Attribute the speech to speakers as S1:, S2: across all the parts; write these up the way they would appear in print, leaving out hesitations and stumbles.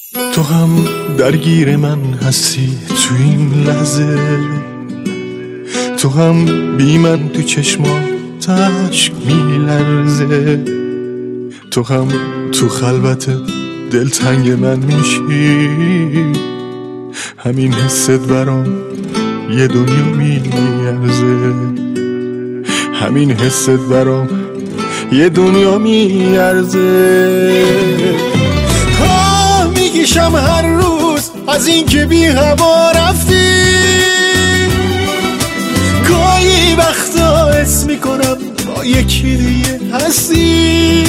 S1: تو هم درگیر من هستی تو این لحظه، تو هم بی من تو چشمات عشق میلرزه، تو هم تو خلوت دلتنگ من میشی، همین حست برام یه دنیا میارزه، همین حست برام یه دنیا میارزه. میگیشم هر روز از این که بی هوا رفتی، گاهی وقتا حس میکنم با یکی دیگه هستی.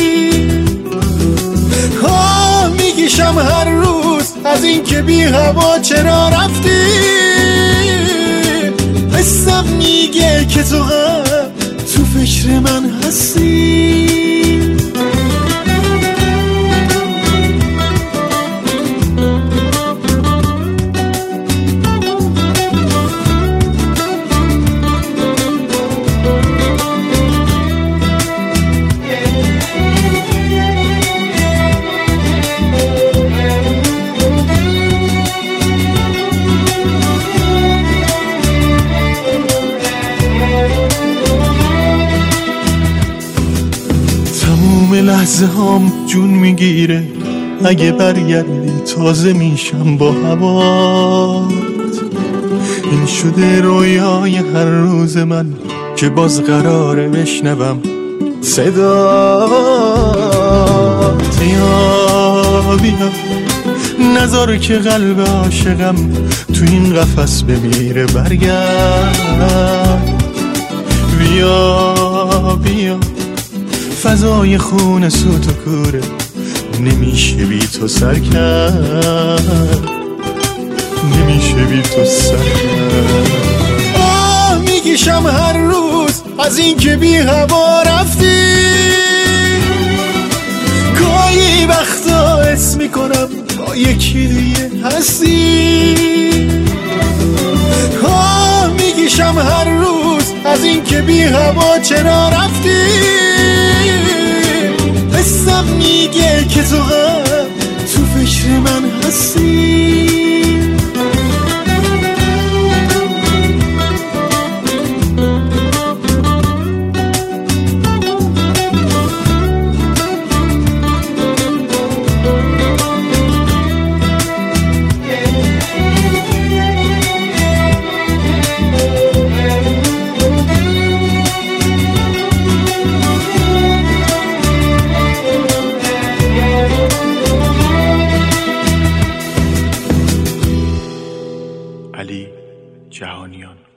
S1: میگیشم هر روز از این که بی هوا چرا رفتی، حسم میگه که تو هم تو فکر من هستی. لحظه هام جون میگیره، اگه برگردی تازه میشم با هوات. این شده رویای هر روز من که باز قراره بشنوم صدات. بیا نذار که قلب عاشقم تو این قفس بمیره، برگرد. بیا فضای خون سوت و کوره، نمیشه بی تو سر کرد، نمیشه بی تو سر کرد. میگیشم هر روز از این که بی هوا رفتی، گاهی وقتا حس میکنم با یکی دیگه هستی. میگیشم هر روز از این که بی هوا چرا رفتی، حسم میگه که تو هم تو فکر من هستی. علی جهانیان.